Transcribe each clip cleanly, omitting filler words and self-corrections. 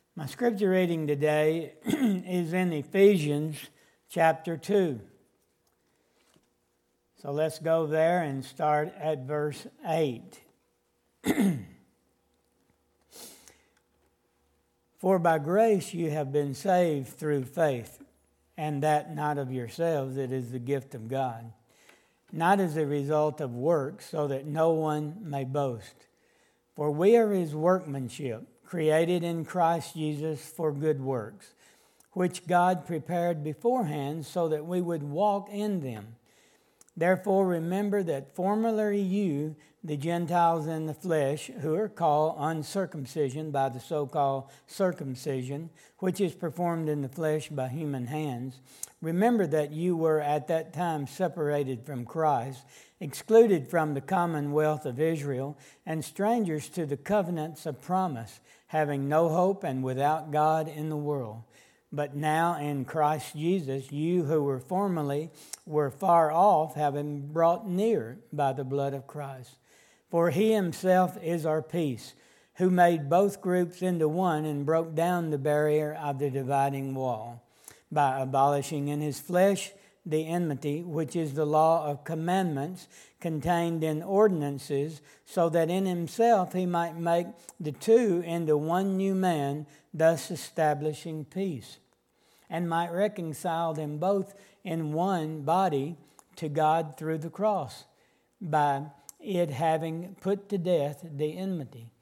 My scripture reading today is in Ephesians chapter 2. So let's go there and start at verse 8. For by grace you have been saved through faith, and that not of yourselves, it is the gift of God, not as a result of works, so that no one may boast. For we are his workmanship, created in Christ Jesus for good works, which God prepared beforehand so that we would walk in them. Therefore remember that formerly you, the Gentiles in the flesh, who are called uncircumcision by the so-called circumcision, which is performed in the flesh by human hands, remember that you were at that time separated from Christ, excluded from the commonwealth of Israel, and strangers to the covenants of promise, having no hope and without God in the world. But now in Christ Jesus, you who were formerly were far off, have been brought near by the blood of Christ. For he himself is our peace, who made both groups into one and broke down the barrier of the dividing wall, by abolishing in his flesh the enmity, which is the law of commandments contained in ordinances, so that in himself he might make the two into one new man, thus establishing peace, and might reconcile them both in one body to God through the cross, by it having put to death the enmity.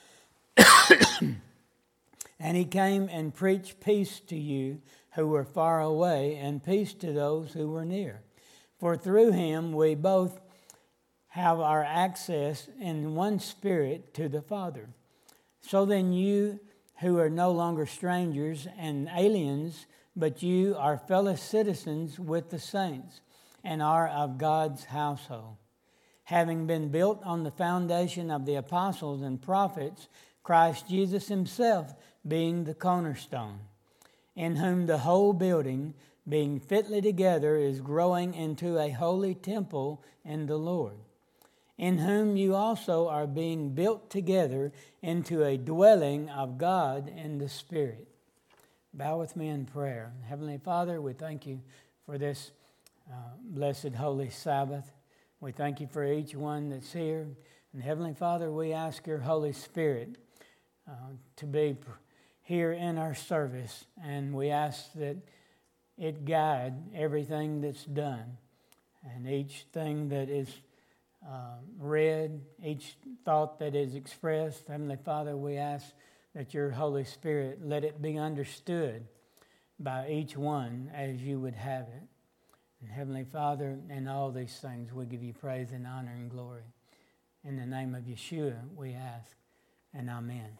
And he came and preached peace to you who were far away, and peace to those who were near. For through him we both have our access in one spirit to the Father. So then you who are no longer strangers and aliens, but you are fellow citizens with the saints, and are of God's household, having been built on the foundation of the apostles and prophets, Christ Jesus himself being the cornerstone, in whom the whole building, being fitly together, is growing into a holy temple in the Lord, in whom you also are being built together into a dwelling of God in the Spirit. Bow with me in prayer. Heavenly Father, we thank you for this blessed holy Sabbath. We thank you for each one that's here. And Heavenly Father, we ask your Holy Spirit to be here in our service, and we ask that it guide everything that's done, and each thing that is read, each thought that is expressed. Heavenly Father, we ask that your Holy Spirit, let it be understood by each one as you would have it. And Heavenly Father, in all these things we give you praise and honor and glory. In the name of Yeshua we ask, and amen.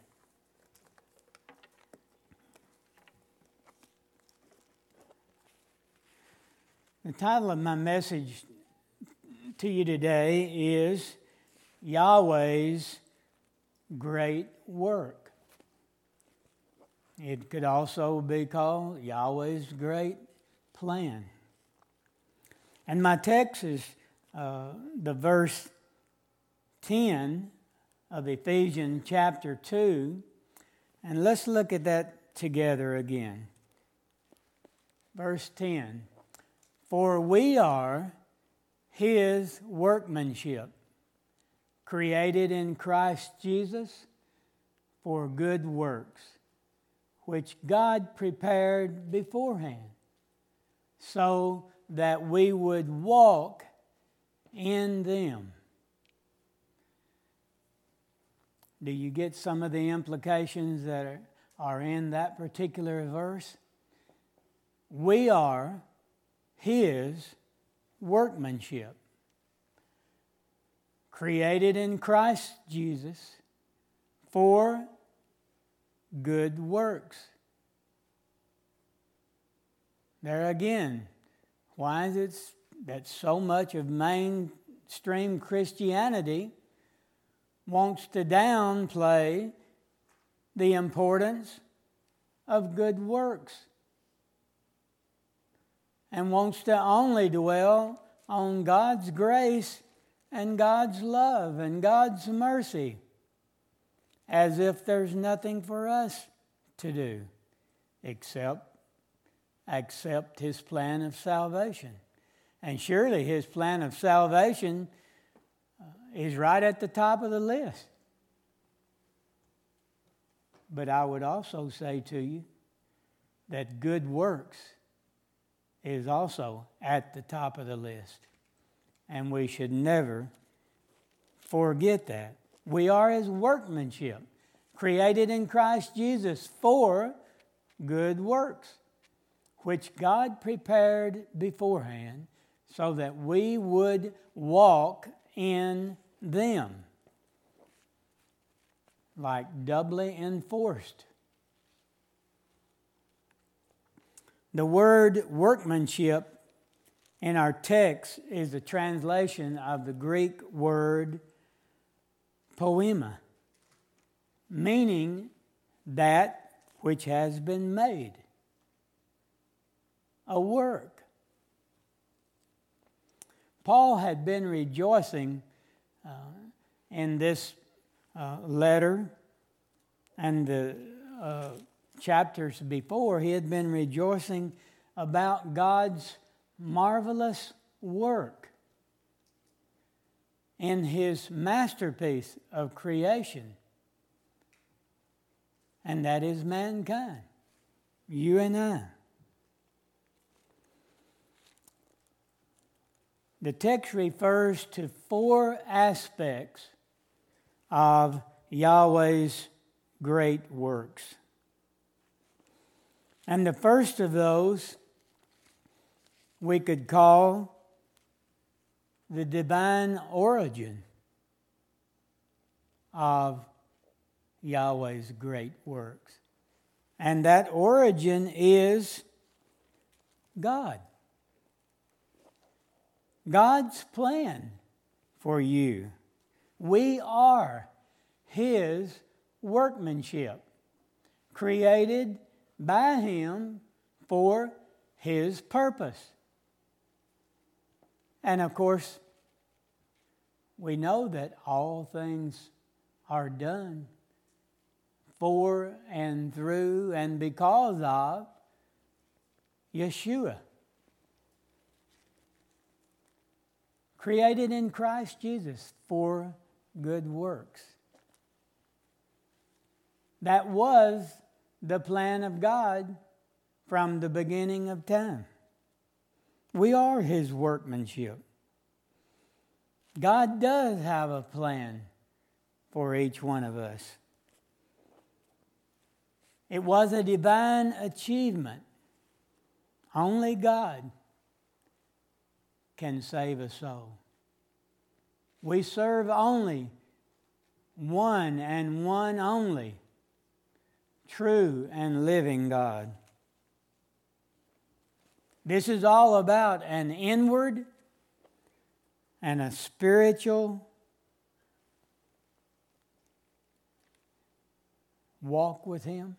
The title of my message to you today is Yahweh's Great Work. It could also be called Yahweh's Great Plan. And my text is the verse 10 of Ephesians chapter 2. And let's look at that together again. Verse 10. For we are his workmanship, created in Christ Jesus for good works, which God prepared beforehand, so that we would walk in them. Do you get some of the implications that are in that particular verse? We are his workmanship, created in Christ Jesus for good works. There again, why is it that so much of mainstream Christianity wants to downplay the importance of good works and wants to only dwell on God's grace and God's love and God's mercy, as if there's nothing for us to do except accept His plan of salvation. And surely His plan of salvation is right at the top of the list. But I would also say to you that good works is also at the top of the list. And we should never forget that. We are His workmanship, created in Christ Jesus for good works, which God prepared beforehand so that we would walk in them, like doubly enforced. The word workmanship in our text is a translation of the Greek word poema, meaning that which has been made, a work. Paul had been rejoicing in this letter and the chapters before. He had been rejoicing about God's marvelous work in His masterpiece of creation, and that is mankind, you and I. The text refers to 4 aspects of Yahweh's great works. And the first of those we could call the divine origin of Yahweh's great works. And that origin is God. God's plan for you. We are His workmanship, created by Him for His purpose. And of course, we know that all things are done for and through and because of Yeshua, created in Christ Jesus for good works. That was the plan of God from the beginning of time. We are His workmanship. God does have a plan for each one of us. It was a divine achievement. Only God can save a soul. We serve only one and one only, true and living God. This is all about an inward and a spiritual walk with Him.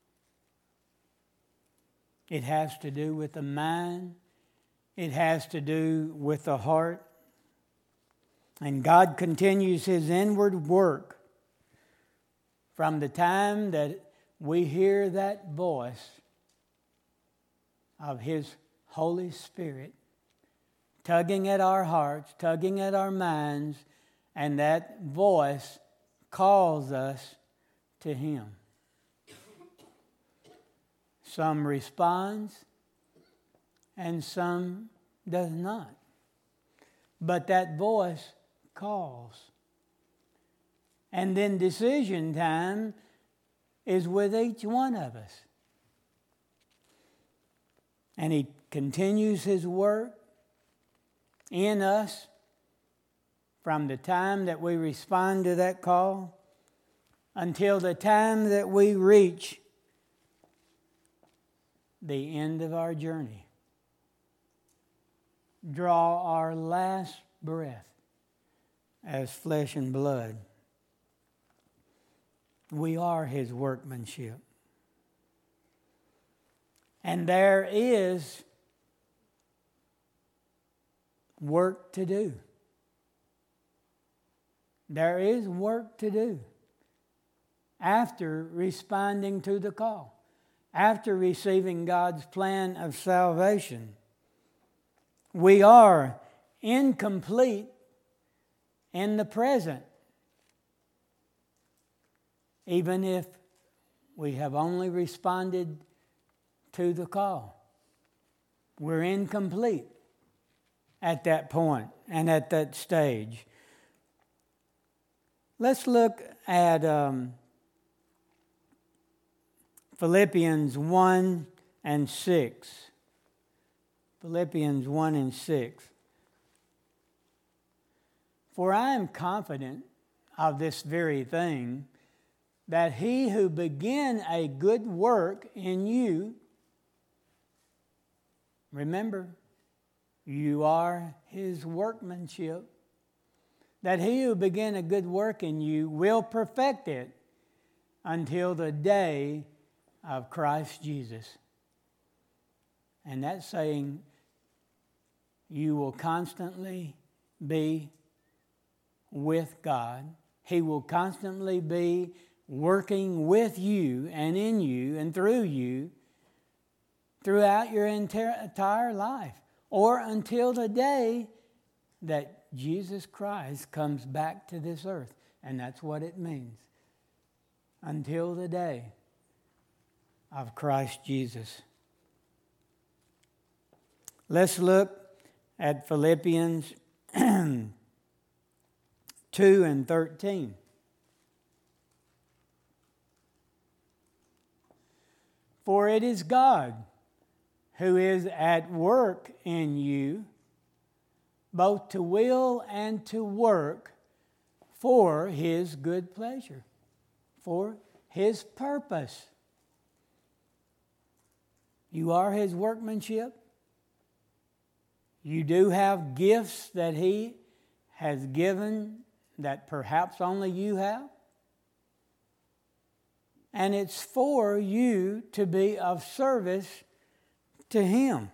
It has to do with the mind. It has to do with the heart. And God continues His inward work from the time that we hear that voice of His Holy Spirit tugging at our hearts, tugging at our minds, and that voice calls us to Him. Some responds and some does not. But that voice calls. And then decision time is with each one of us. And He continues His work in us from the time that we respond to that call until the time that we reach the end of our journey. Draw our last breath as flesh and blood. We are His workmanship. And there is work to do. There is work to do. after responding to the call, after receiving God's plan of salvation. We are incomplete in the present, even if we have only responded to the call. We're incomplete at that point and at that stage. Let's look at Philippians 1 and 6. Philippians 1 and 6. For I am confident of this very thing, that he who began a good work in you, remember, you are his workmanship, that he who began a good work in you will perfect it until the day of Christ Jesus. And that's saying you will constantly be with God. He will constantly be working with you and in you and through you throughout your entire life, or until the day that Jesus Christ comes back to this earth. And that's what it means. Until the day of Christ Jesus. Let's look at Philippians 2 and 13. For it is God who is at work in you, both to will and to work for his good pleasure, for his purpose. You are his workmanship. You do have gifts that he has given that perhaps only you have. And it's for you to be of service to him.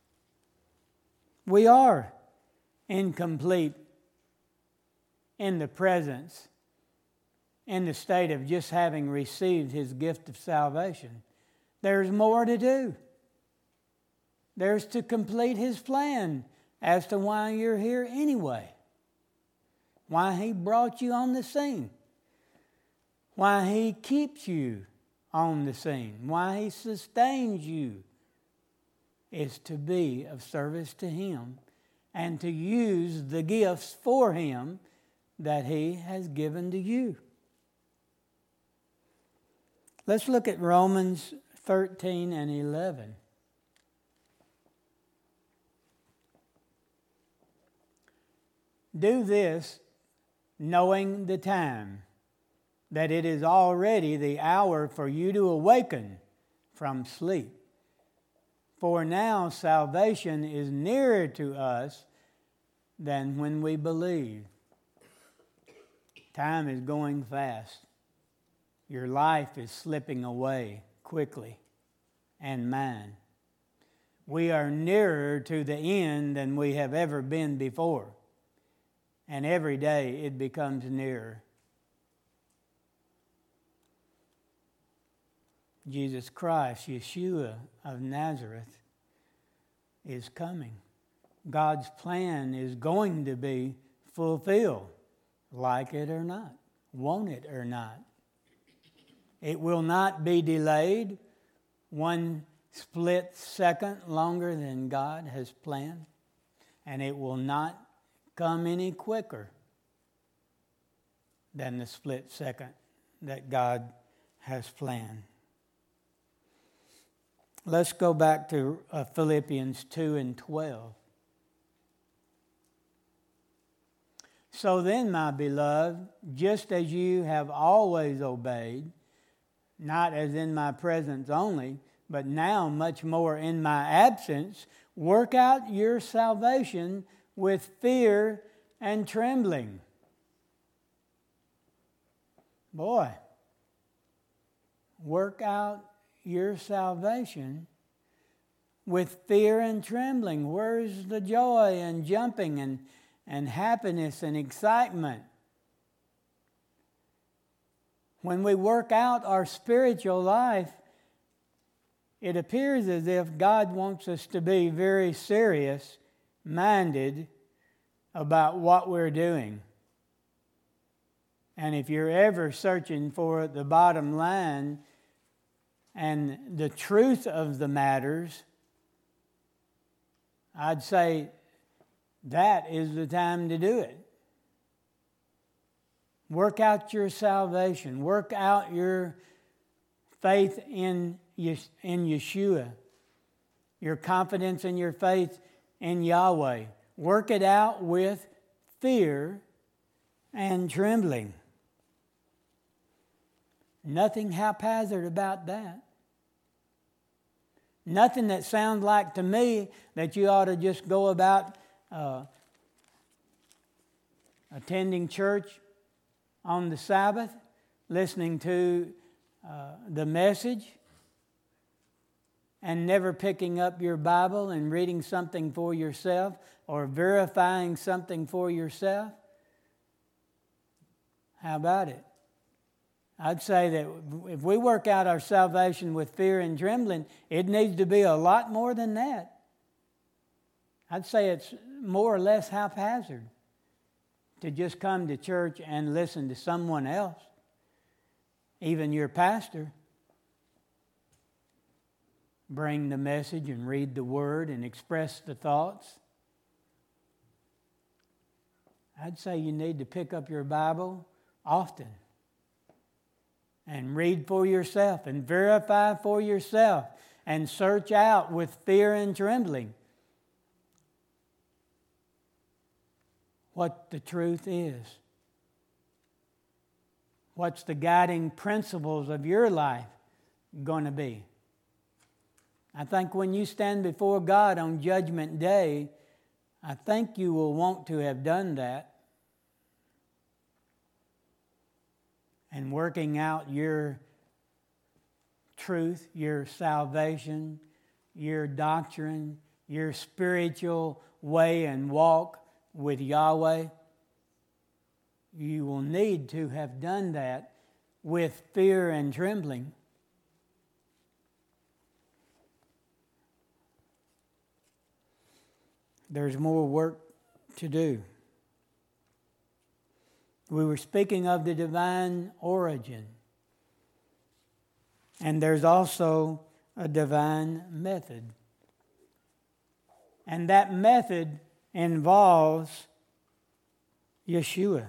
We are incomplete in the presence, in the state of just having received his gift of salvation. There's more to do. There's to complete his plan as to why you're here anyway, why he brought you on the scene, why he keeps you on the scene, why he sustains you, is to be of service to him and to use the gifts for him that he has given to you. Let's look at Romans 13 and 11. Do this, knowing the time, that it is already the hour for you to awaken from sleep. For now salvation is nearer to us than when we believed. Time is going fast. Your life is slipping away quickly, and mine. We are nearer to the end than we have ever been before. And every day it becomes nearer. Jesus Christ, Yeshua of Nazareth, is coming. God's plan is going to be fulfilled, like it or not, want it or not. It will not be delayed one split second longer than God has planned, and it will not come any quicker than the split second that God has planned. Let's go back to Philippians 2 and 12. So then, my beloved, just as you have always obeyed, not as in my presence only, but now much more in my absence, work out your salvation with fear and trembling. Boy, work out your salvation with fear and trembling. Where's the joy and jumping and happiness and excitement? When we work out our spiritual life, it appears as if God wants us to be very serious-minded about what we're doing. And if you're ever searching for the bottom line and the truth of the matters, I'd say that is the time to do it. Work out your salvation. Work out your faith in Yeshua. Your confidence and your faith in Yahweh. Work it out with fear and trembling. Nothing haphazard about that. Nothing that sounds like to me that you ought to just go about attending church on the Sabbath, listening to the message, and never picking up your Bible and reading something for yourself or verifying something for yourself. How about it? I'd say that if we work out our salvation with fear and trembling, it needs to be a lot more than that. I'd say it's more or less haphazard to just come to church and listen to someone else, even your pastor, bring the message and read the word and express the thoughts. I'd say you need to pick up your Bible often and read for yourself and verify for yourself and search out with fear and trembling what the truth is. What's the guiding principles of your life going to be? I think when you stand before God on Judgment Day, I think you will want to have done that. And working out your truth, your salvation, your doctrine, your spiritual way and walk with Yahweh, you will need to have done that with fear and trembling. There's more work to do. We were speaking of the divine origin. And there's also a divine method. And that method involves Yeshua.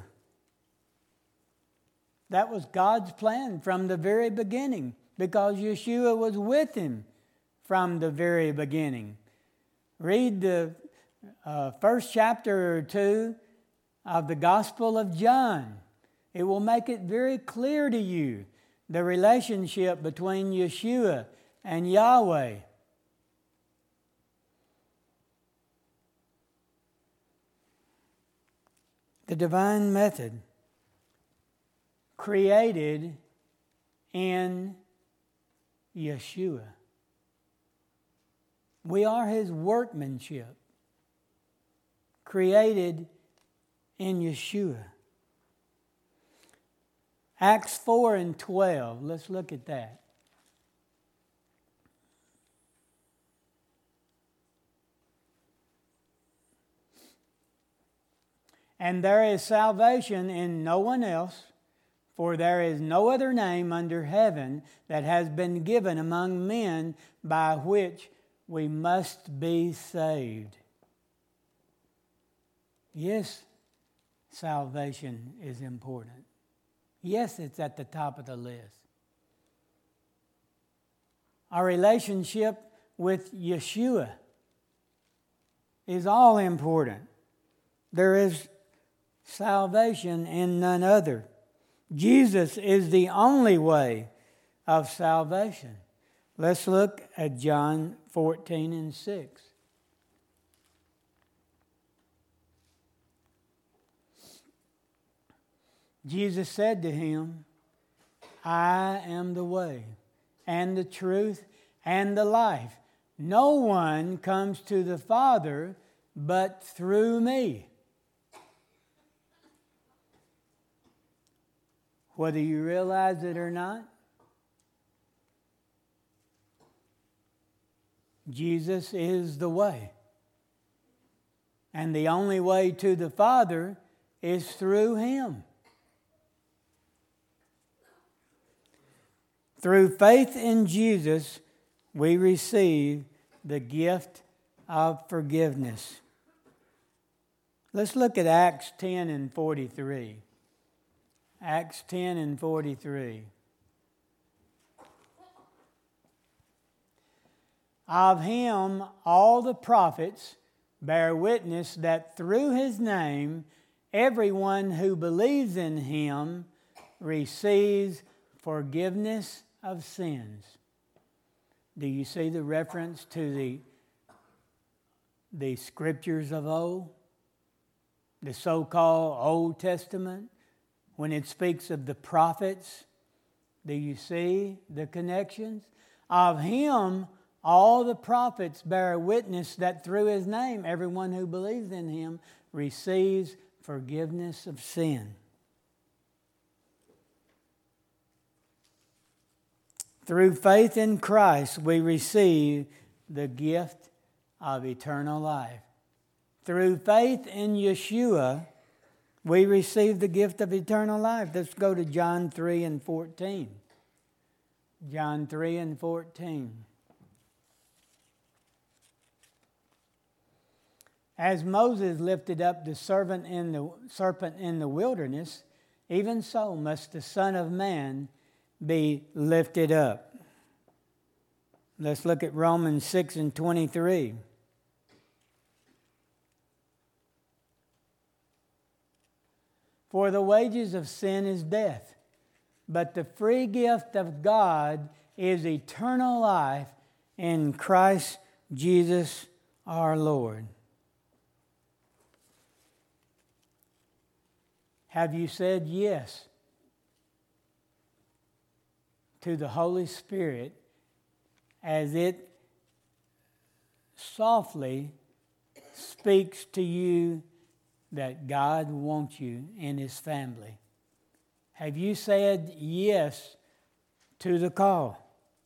That was God's plan from the very beginning, because Yeshua was with him from the very beginning. Read the first chapter or two of the Gospel of John. It will make it very clear to you the relationship between Yeshua and Yahweh. The divine method created in Yeshua. We are his workmanship, created in Yeshua. Acts 4 and 12. Let's look at that. And there is salvation in no one else, for there is no other name under heaven that has been given among men by which we must be saved. Yes, salvation is important. Yes, it's at the top of the list. Our relationship with Yeshua is all important. There is salvation in none other. Jesus is the only way of salvation. Let's look at John 14 and 6. Jesus said to him, I am the way and the truth and the life. No one comes to the Father but through me. whether you realize it or not. Jesus is the way. And the only way to the Father is through Him. Through faith in Jesus, we receive the gift of forgiveness. Let's look at Acts 10 and 43. Acts 10 and 43. Of Him all the prophets bear witness that through His name everyone who believes in Him receives forgiveness of sins. Do you see the reference to the scriptures of old? The so-called Old Testament? When it speaks of the prophets, do you see the connections? Of Him all the prophets bear witness that through His name everyone who believes in Him receives forgiveness of sin. Through faith in Christ, we receive the gift of eternal life. Through faith in Yeshua, we receive the gift of eternal life. Let's go to John 3 and 14. John 3 and 14. As Moses lifted up the serpent in the wilderness, even so must the Son of Man be lifted up. Let's look at Romans 6 and 23. For the wages of sin is death, but the free gift of God is eternal life in Christ Jesus our Lord. Have you said yes to the Holy Spirit as it softly speaks to you that God wants you in His family? Have you said yes to the call?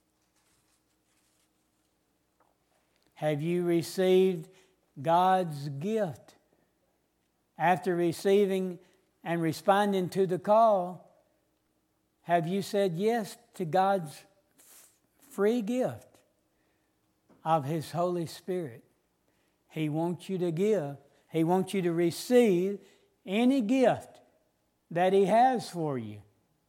Have you received God's gift? After receiving and responding to the call, have you said yes to God's free gift of His Holy Spirit? He wants you to give. He wants you to receive any gift that He has for you.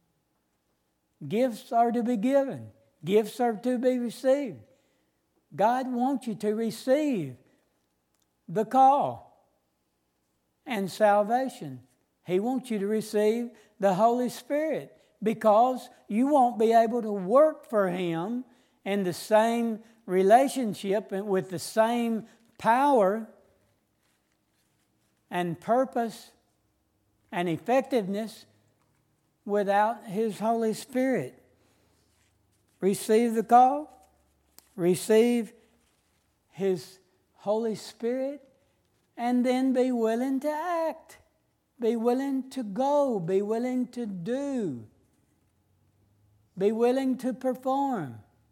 Gifts are to be given. Gifts are to be received. God wants you to receive the call and salvation. He wants you to receive the Holy Spirit because you won't be able to work for Him in the same relationship and with the same power and purpose and effectiveness without His Holy Spirit. Receive the call, receive His Holy Spirit, and then be willing to act. Be willing to go. Be willing to do. Be willing to perform.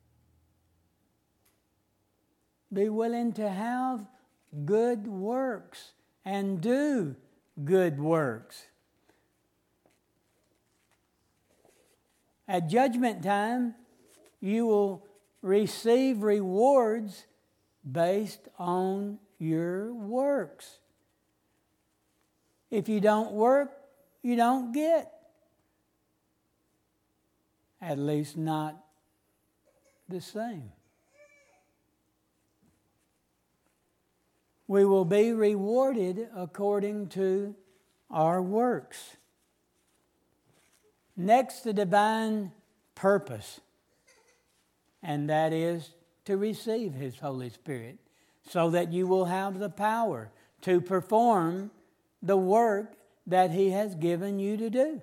Be willing to have good works and do good works. At judgment time, you will receive rewards based on your works. If you don't work, you don't get. At least not the same. We will be rewarded according to our works. Next, the divine purpose, and that is to receive His Holy Spirit so that you will have the power to perform the work that He has given you to do.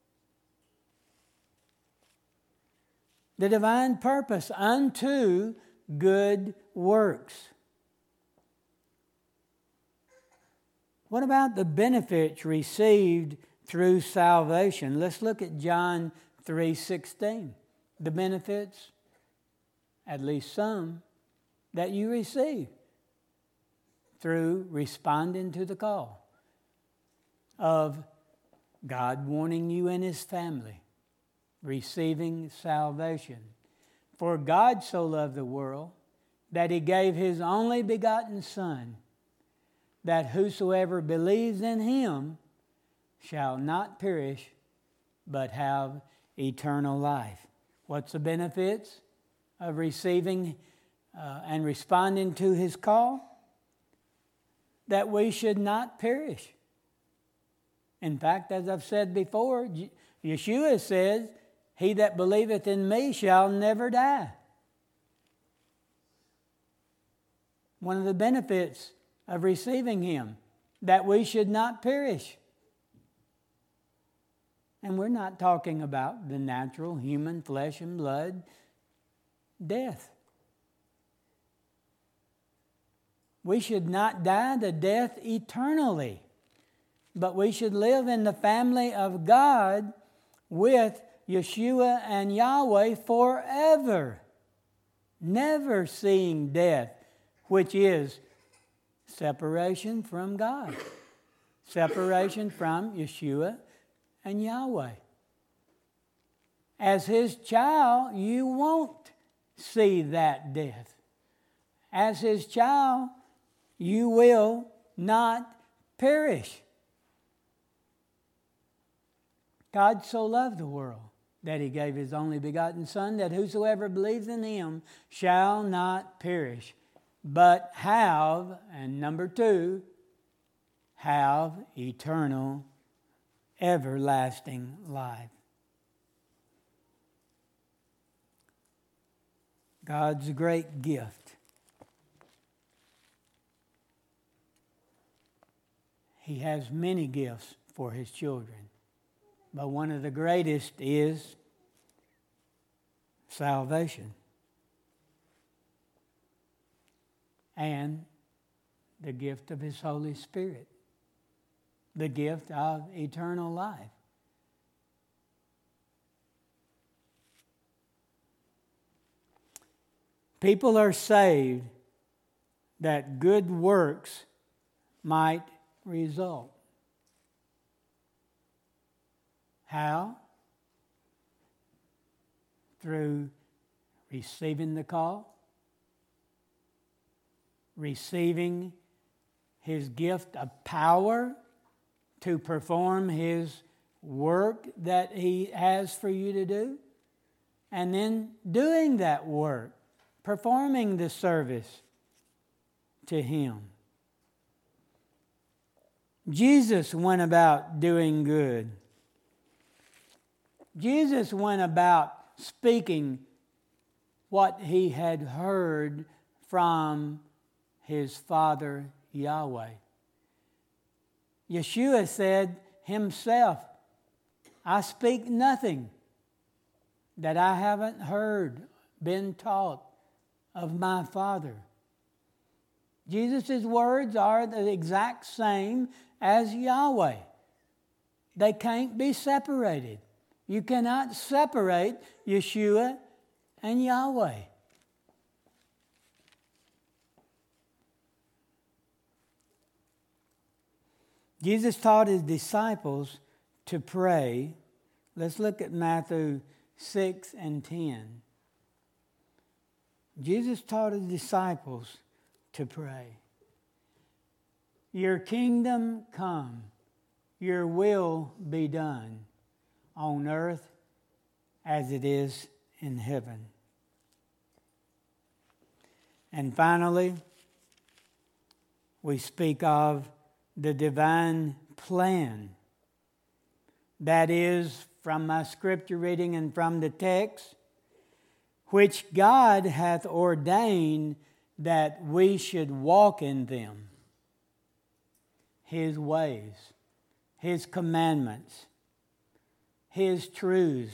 The divine purpose unto good works. What about the benefits received through salvation. Let's look at John 3:16. The benefits, at least some, that you receive through responding to the call of God wanting you in His family, receiving salvation. For God so loved the world that He gave His only begotten Son, that whosoever believes in Him shall not perish, but have eternal life. What's the benefits of receiving and responding to His call? That we should not perish. In fact, as I've said before, Yeshua says, "He that believeth in me shall never die." One of the benefits of receiving Him, that we should not perish. And we're not talking about the natural human flesh and blood death. We should not die the death eternally, but we should live in the family of God with Yeshua and Yahweh forever, never seeing death, which is separation from God, separation from Yeshua and Yahweh. As His child, you won't see that death. As His child, you will not perish. God so loved the world that He gave His only begotten Son, that whosoever believes in Him shall not perish, but have, and number 2, have eternal, everlasting life. God's great gift. He has many gifts for His children, but one of the greatest is salvation and the gift of His Holy Spirit, the gift of eternal life. People are saved that good works might result. How? Through receiving the call, receiving His gift of power to perform His work that He has for you to do, and then doing that work, performing the service to Him. Jesus went about doing good. Jesus went about speaking what He had heard from His Father Yahweh. Yeshua said Himself, "I speak nothing that I haven't heard, been taught of my Father." Jesus' words are the exact same as Yahweh. They can't be separated. You cannot separate Yeshua and Yahweh. Jesus taught His disciples to pray. Let's look at Matthew 6 and 10. Jesus taught His disciples to pray. "Your kingdom come, your will be done on earth as it is in heaven." And finally, we speak of the divine plan. That is, from my scripture reading and from the text, which God hath ordained that we should walk in them. His ways, His commandments, His truths.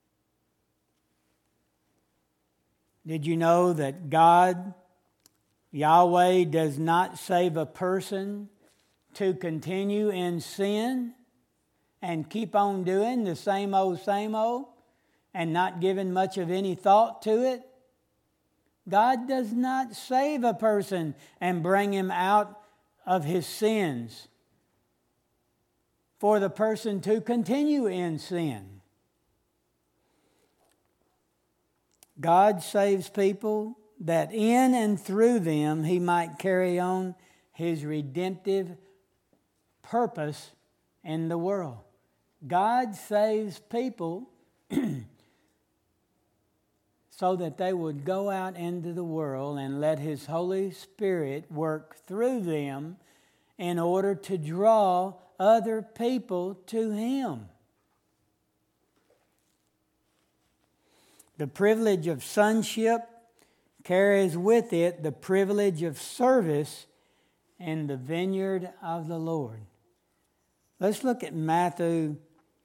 Did you know that God, Yahweh does not save a person to continue in sin and keep on doing the same old, and not giving much of any thought to it. God does not save a person and bring him out of his sins for the person to continue in sin. God saves people that in and through them he might carry on his redemptive purpose in the world. God saves people so that they would go out into the world and let his Holy Spirit work through them in order to draw other people to him. The privilege of sonship carries with it the privilege of service in the vineyard of the Lord. Let's look at Matthew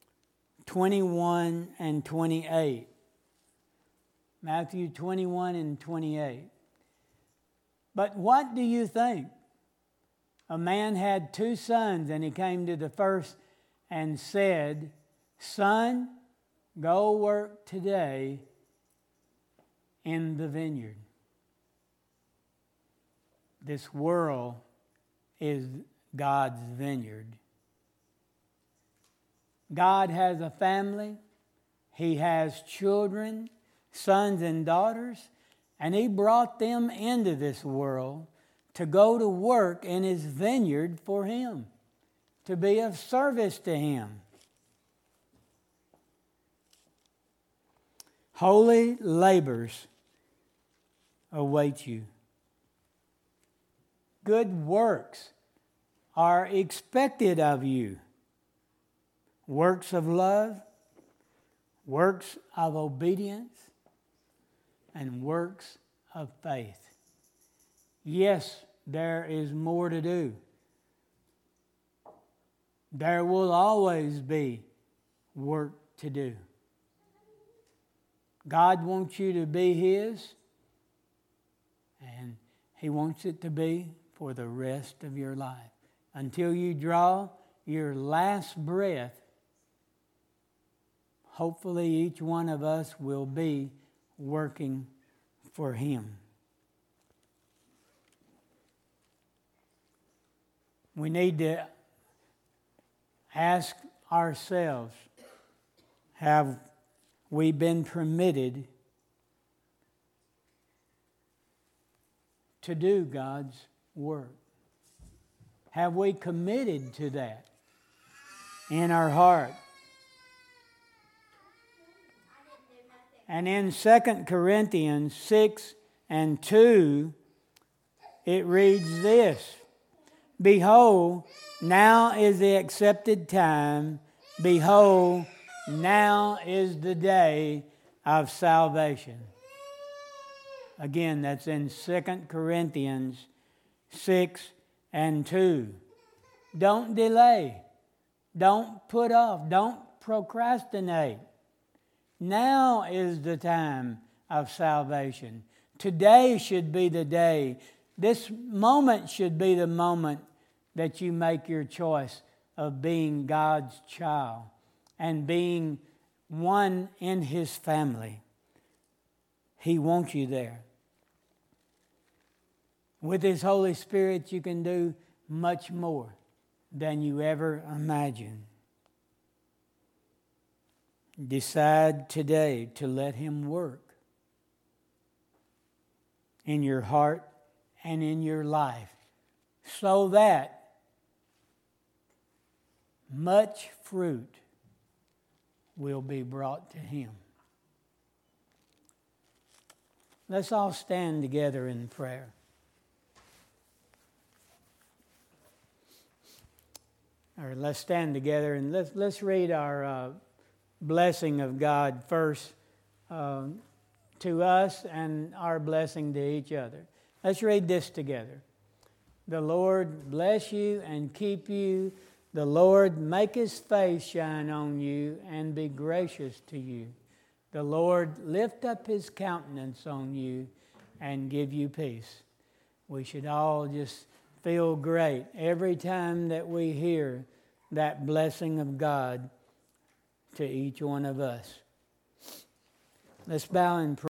21 and 28. Matthew 21 and 28. But what do you think? A man had 2 sons, and he came to the first and said, Son, go work today in the vineyard. This world is God's vineyard. God has a family. He has children, sons and daughters, and he brought them into this world to go to work in his vineyard for him, to be of service to him. Holy labors await you. Good works are expected of you. Works of love, works of obedience, and works of faith. Yes, there is more to do. There will always be work to do. God wants you to be his, and he wants it to be for the rest of your life. Until you draw your last breath, hopefully each one of us will be working for him. We need to ask ourselves, have we been permitted to do God's work? Have we committed to that in our heart? And in 2 Corinthians 6 and 2, it reads this, Behold, now is the accepted time. Behold, now is the day of salvation. Again, that's in 2 Corinthians 6 and 2. Don't delay. Don't put off. Don't procrastinate. Now is the time of salvation. Today should be the day. This moment should be the moment that you make your choice of being God's child and being one in his family. He wants you there. With his Holy Spirit, you can do much more than you ever imagined. Decide today to let him work in your heart and in your life so that much fruit will be brought to him. Let's all stand together in prayer. Or let's stand together and let's read our blessing of God first to us and our blessing to each other. Let's read this together. The Lord bless you and keep you. The Lord make his face shine on you and be gracious to you. The Lord lift up his countenance on you and give you peace. we should all just feel great every time that we hear that blessing of God to each one of us. Let's bow and pray.